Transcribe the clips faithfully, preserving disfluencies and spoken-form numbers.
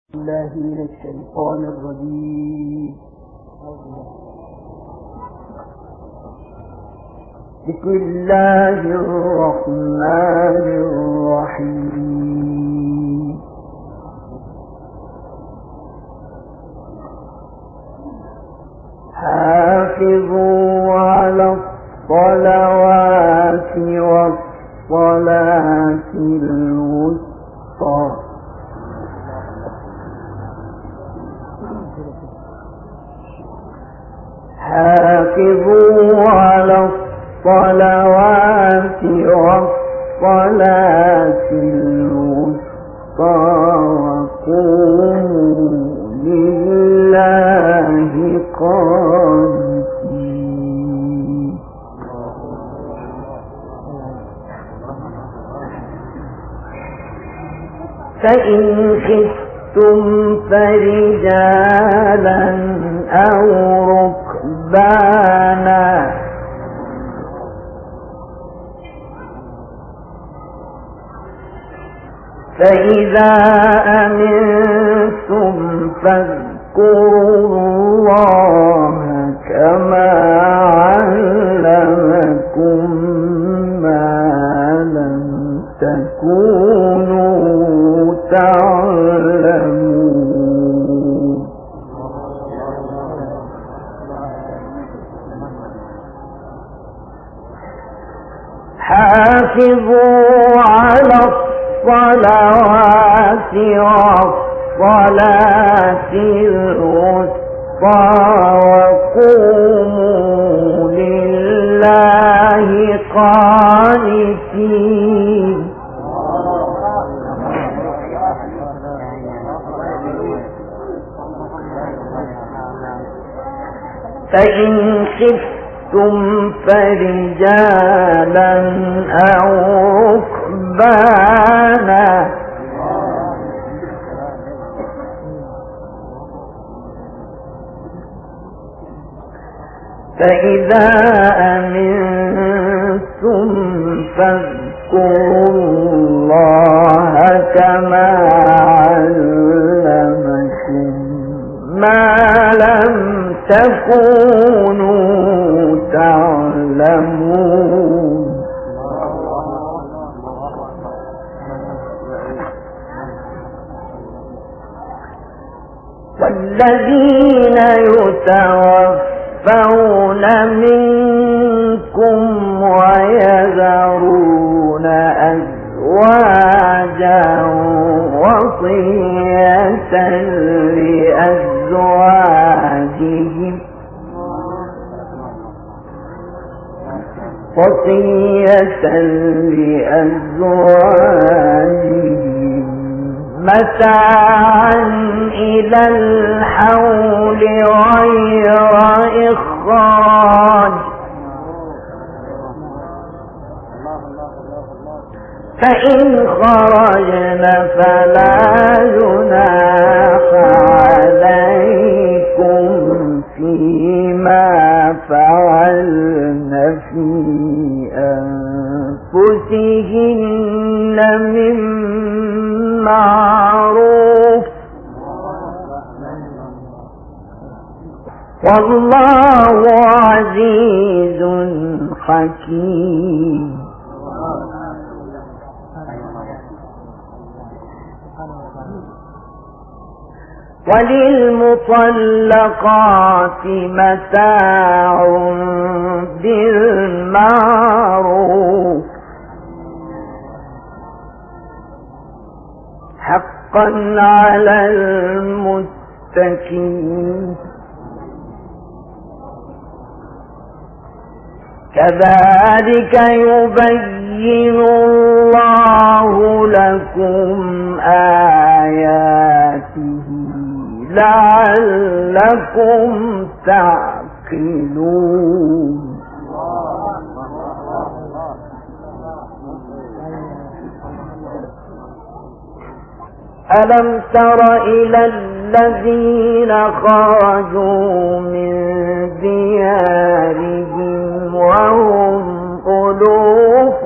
الله من الشيطان الرجيم. بسم الله الرحمن الرحيم. حافظوا على الصلوات والصلاة الوسطى حافظوا على الصلوات والصلاة الوسطى وقوموا لله قانتين. فإن خفتم فرجالا أو ركبانا فإذا أمنتم فاذكروا الله كما علمكم ما لم تكونوا تعلمون. حافظوا على الصلوات والصلاة الوسطى وقوموا لله قانتين. فإن خفتم فرجالا أو ركبانا فإذا أمنتم فاذكروا الله كما علمكم ما لم تكونوا تعلمون. والذين يتوفون منكم ويذرون أزواجا وصية لأزواجهم وصية لأزواجهم متاعا إلى الحول غير إخراج فإن خرجن فلا جناح عليكم فيما فعلن في أنفسهن من معروف والله عزيز حكيم. وللمطلقات متاع بالمعروف حقا على المتقين. كذلك يبين الله لكم آياته لعلكم تعقلون. ألم تر إلى الذين خرجوا من ديارهم وهم ألوف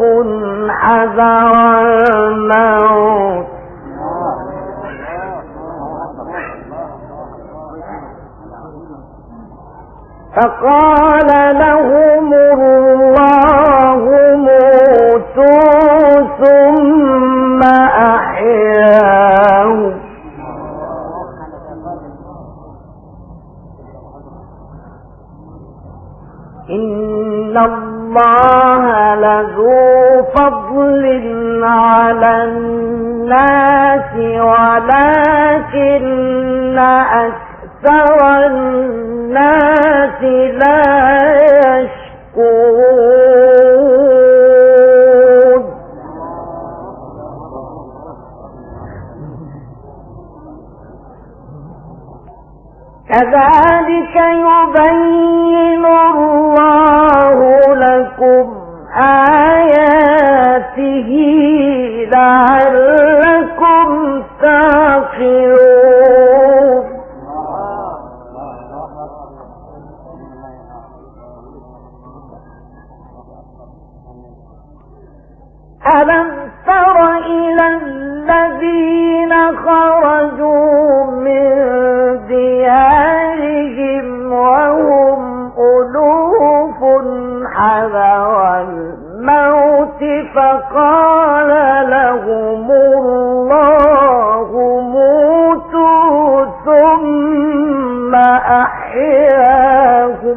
حذر الموت فقال لهم الله موتوا ثم أحياهم إن الله لذو فضل على الناس ولكن أكثر الناس لا يشكرون كذلك يبين الله لكم آياته لعلكم تعقلون ألم تر إلى الذين خرجوا من ديارهم وهم ألوف حذر الموت فقال لهم الله موتوا ثم أحياهم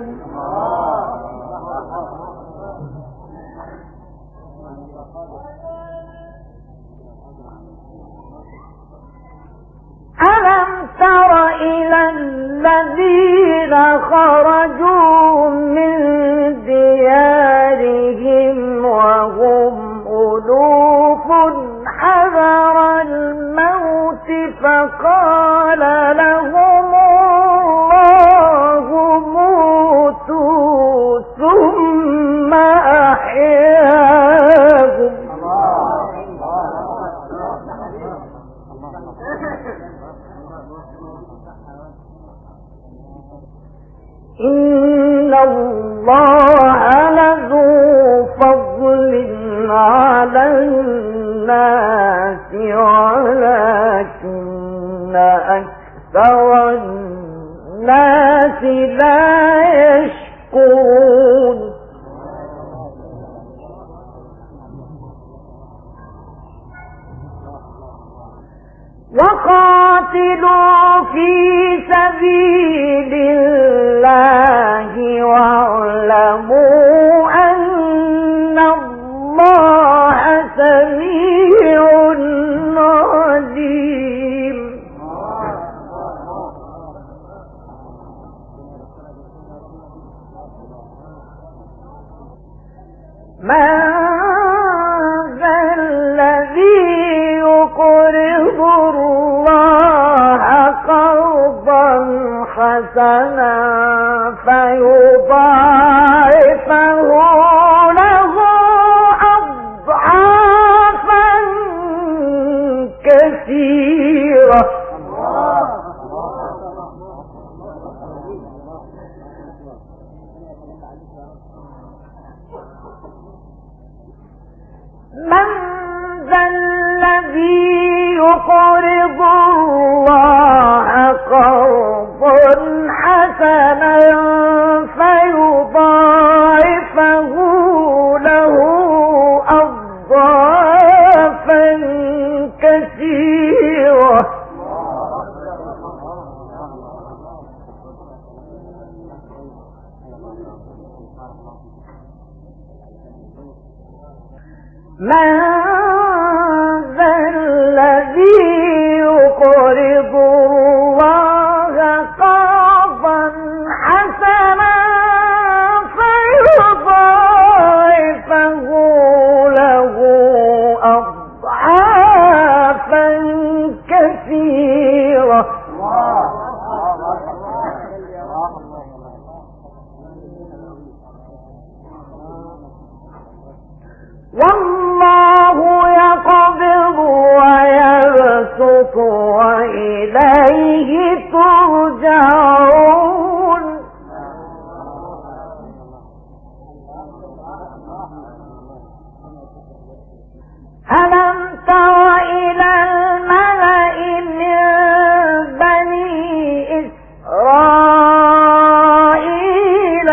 ألم تر إلى الذين خرجوا من ديارهم وهم ألوف حذر الموت فقال لهم الله موتوا ثم أحياهم إن الله لذو فضل على الناس ولكن أكثر الناس لا يشكرون وقاتلوا في سبيل الله واعلموا أن الله سميع عليم من ذا الذي يقرض الله قرضا حسنا فيضاعفه له أضعافا كثيرة من ذا الذي يقرض الله قرضا حسنا فيضاعفه له أضعافا كثيرة من ذا الذي يقرض الله قرضا حسنا فيضاعفه له أضعافا كثيرة والله يقبض ويبسط وإليه ترجعون ألم تر إلى الملأ من بني إسرائيل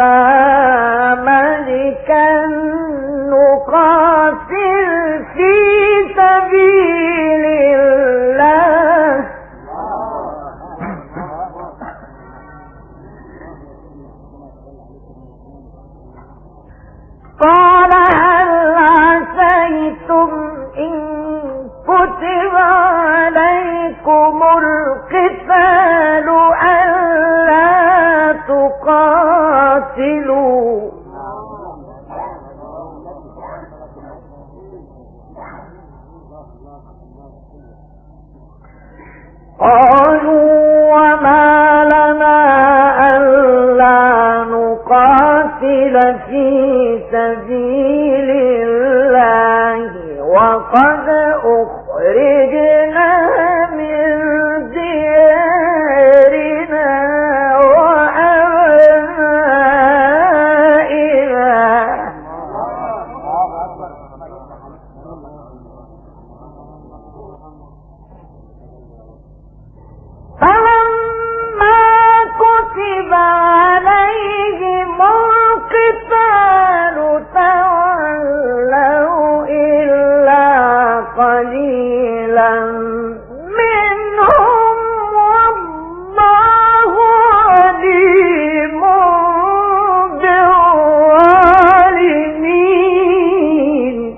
هذا ملكا نقاتل في سبيل الله قال هل عسيتم إن كتب عليكم القتال ألا تقاتلوا قالوا وما لنا ألا نقاتل في سبيل الله وقد أخرجنا من ديارنا وأبنائنا فلما كتب عليهم القتال تولوا إلا قليلا منهم والله عليم بالظالمين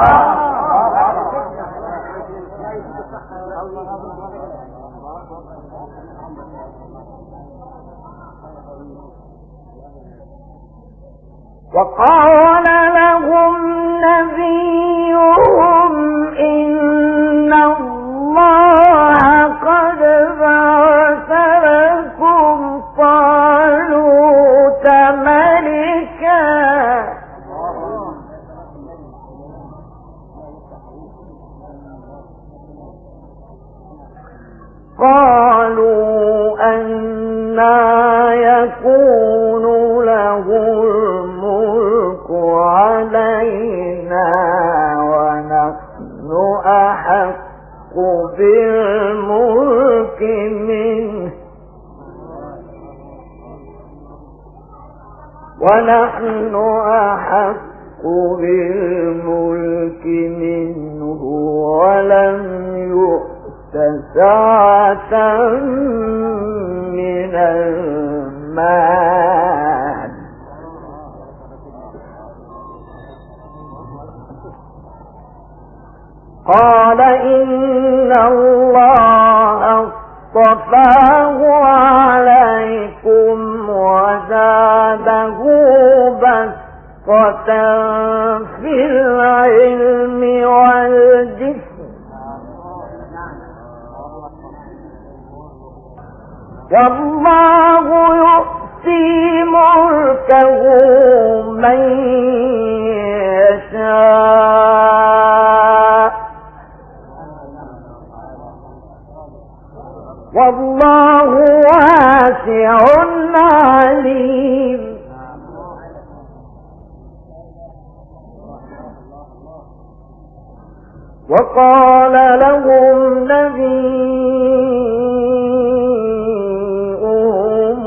وقال لهم نبيهم إن الله قد بعث لكم طالوت ملكا قالوا أنى يكون له الملك علينا ونحن أحق بالملك منه ونحن أحق بالملك منه ولم يؤت سعة من المال قال إن الله اصطفاه عليكم وزاده بسطة في العلم والجسم والله يؤتي ملكه من يشاء والله واسع عليم وقال لهم نبيهم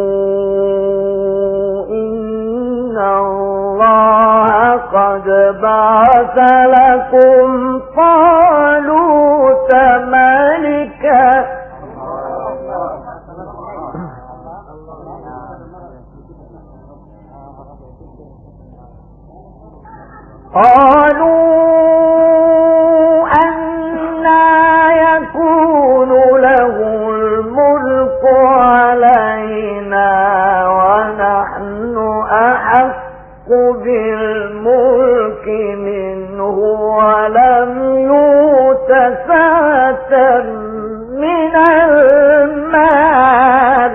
إن الله قد بعث لكم طالوت ملكا قالوا أنى يكون له الملك علينا ونحن أحق بالملك منه ولم يؤت سعة من المال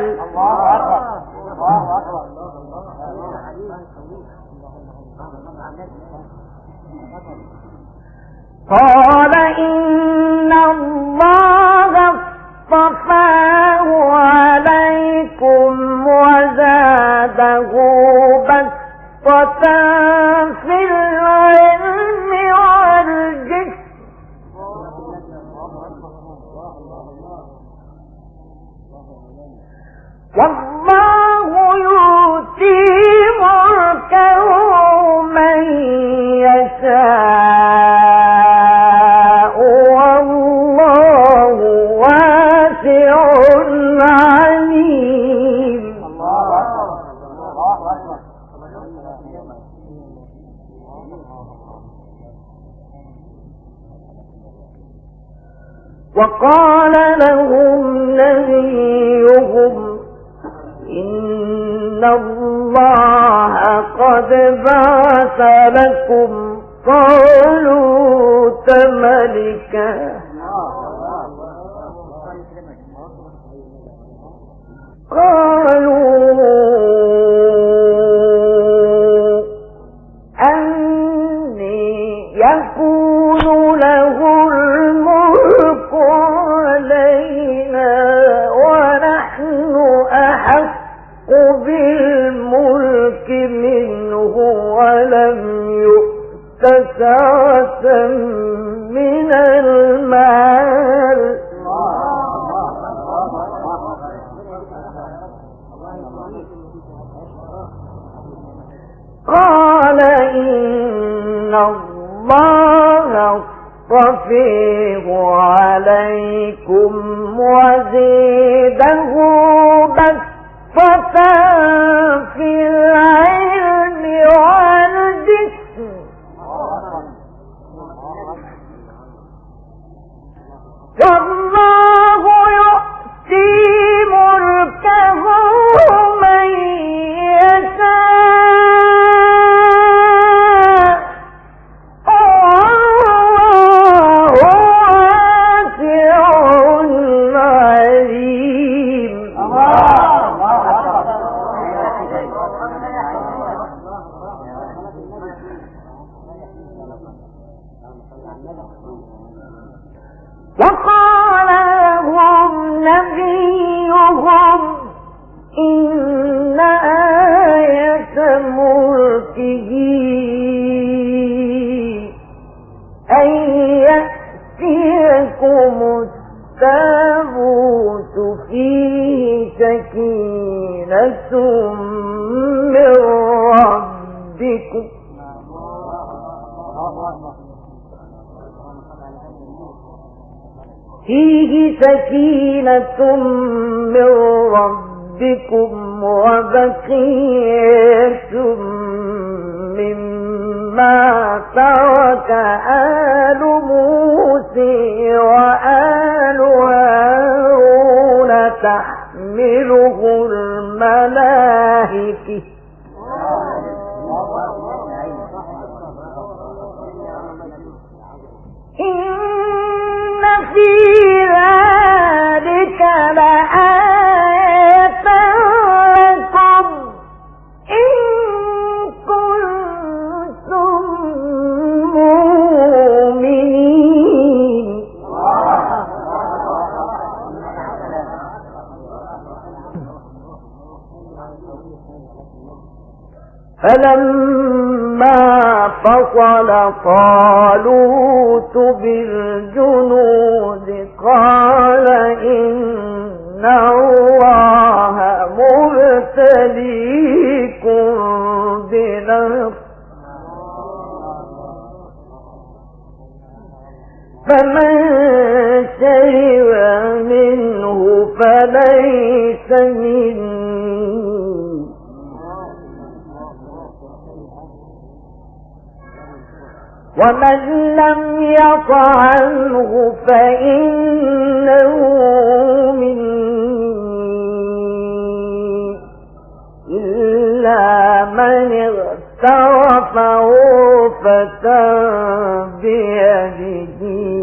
قال إن الله اصطفاه عليكم وزاده بسطة في العلم والجسم والله يؤتي وقال لهم نبيهم إن الله قد بعث لكم طالوت ملكا قالوا أني يكون له الملك علينا ونحن أحق بالملك منه ولم يؤت سعة من المال قال إن الله اصطفيه عليكم وزيده بسطة في العلم والجسم والله يؤتي ملكه من يشاء وقال لهم نبيهم إن آية ملكه أن يأتيكم التابوت فيه سكينة من ربكم فيه سكينة من ربكم وبقية مما ترك آل موسى وآل هارون تحمله الملائكة إن في ذلك لآية لكم إن كنتم مؤمنين فلما فصل طالوت بالجنود قال إن الله مبتليكم بنهر فمن شرب منه فليس مني ومن لم يطعمه فإنه مني إلا من اغترف غرفة بيده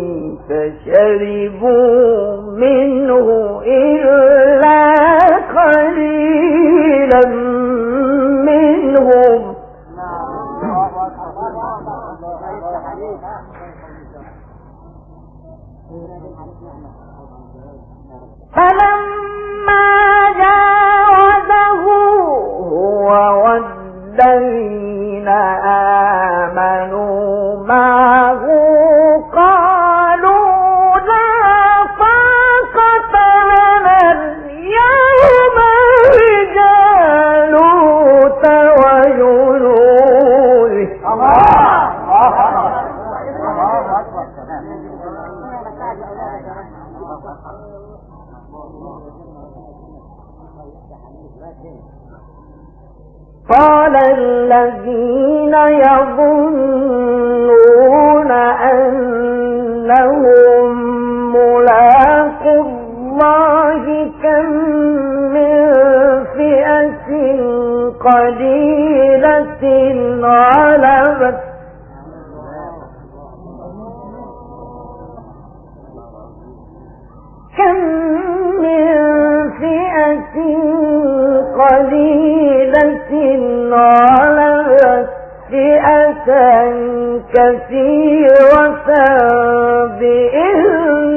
فشربوا منه إلا قليلا منهم فلما جاوزه هو والذين آمنوا معه قالوا لا طاقة لنا اليوم بجالوت وجنوده قال الذين يظنون أنهم ملاقو الله كم من فئة قليلة غلبت كم من فئة قليلة غلبت فئة كثيرة بإذن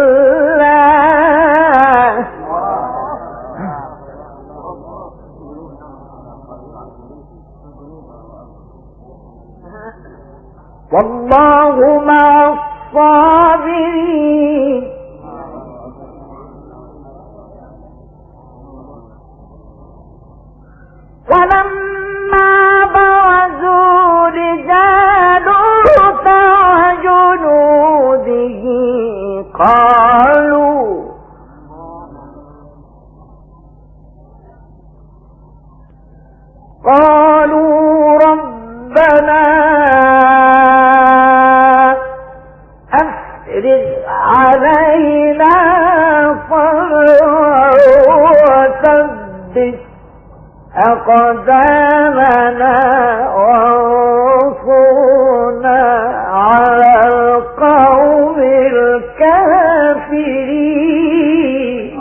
الله والله مع الصابرين ولما برزوا لجالوت وجنوده قالوا قالوا ربنا أفرغ علينا صبرا وثبت أقدامنا وانصرنا على القوم الكافرين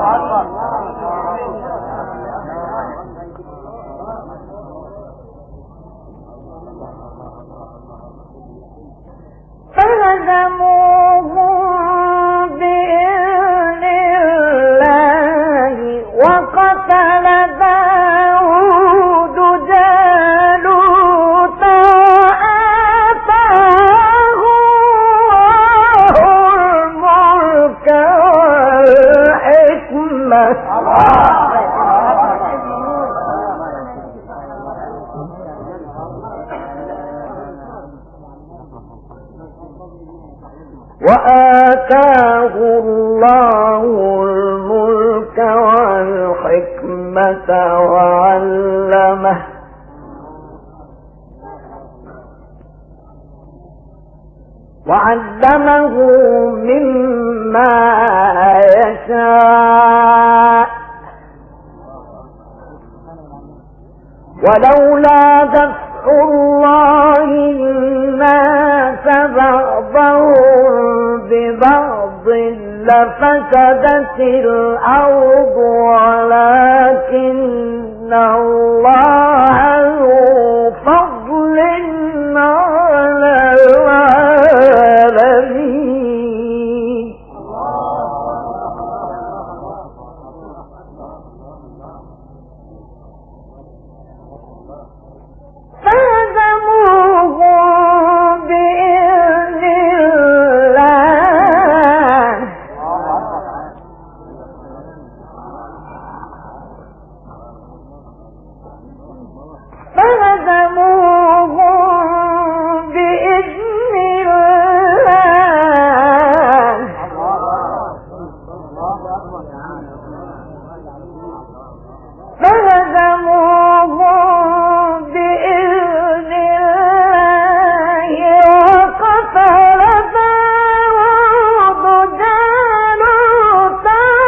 فهزموهم بإذن الله وقتل داود جالوت وآتاه الملك والحكمة وآتاه الله الملك والحكمة وعلمه وعلمه مما يشاء ولولا دفع الله الناس بعضهم ببعض لفسدت الأرض ولكن الله ذو فضل على العالمين فهزموهم بإذن الله فهزموهم بإذن الله فهزموهم بإذن الله وقتل داود جالوت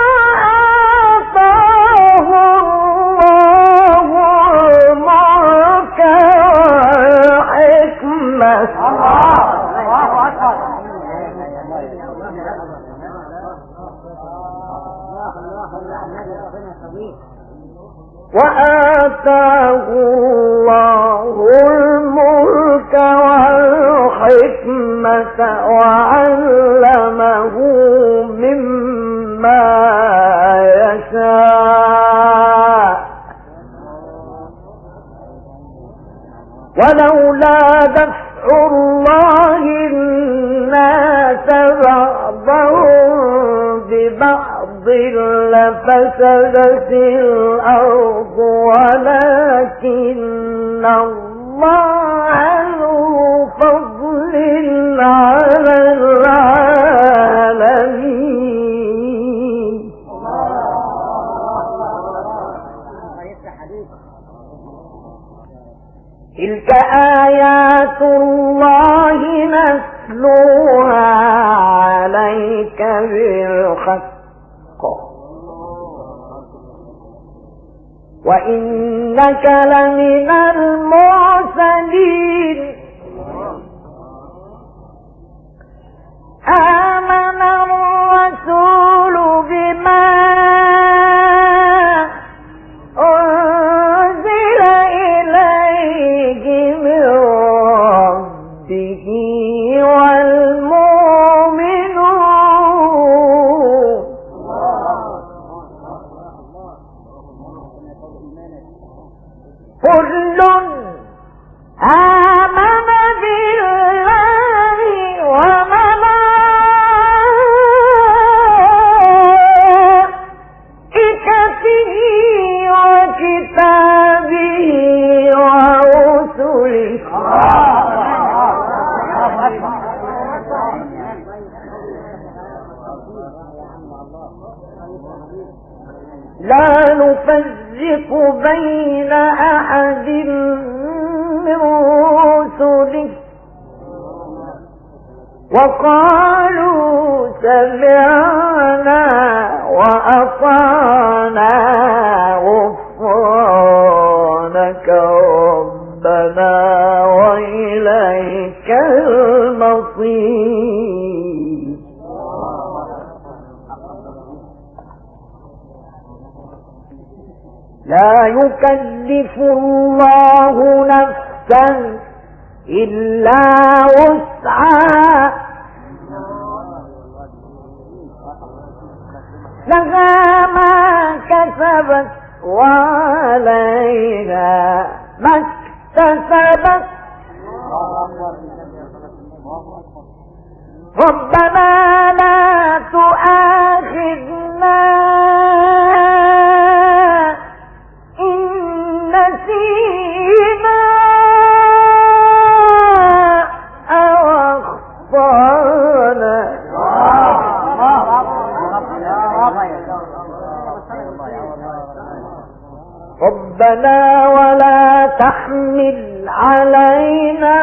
وآتاه الله الملك والحكمة وآتاه الله الملك والحكمة وعلمه مما يشاء ولولا دفع الله الناس بعضهم ببعض لفسدت الأرض ولكن الله ذو فضل على العالمين تلك آيات الله نتلوها عليك بالحق وإنك لمن المرسلين آمن الرسول بما أنزل إليه من ربه والمؤمنون كل آمن بالله وملائكته وكتابه ورسله لا نفرق بين أحد من رسله وقالوا سمعنا وأطعنا غفرانك ربنا وإليك المصير. لا يكلف الله نفسا إلا وسعها لها ما كسبت وعليها ما اكتسبت ربنا لا تؤاخذنا إن نسينا أو أخطأنا ربنا ولا تحمل علينا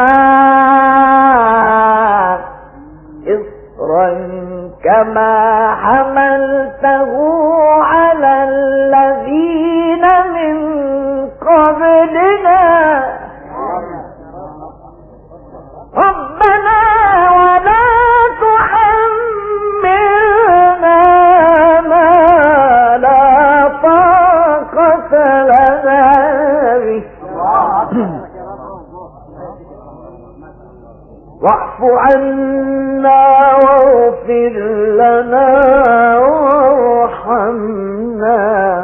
إصرا كما حملته على الذين من قبلنا ربنا ولا تحملنا ما لا طاقة لنا به واعف عنا واغفر لنا وارحمنا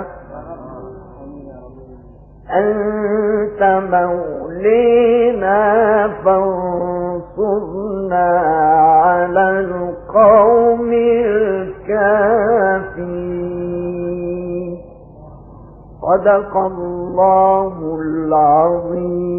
أنت مولينا فانصرنا على القوم الكافرين. صدق الله العظيم.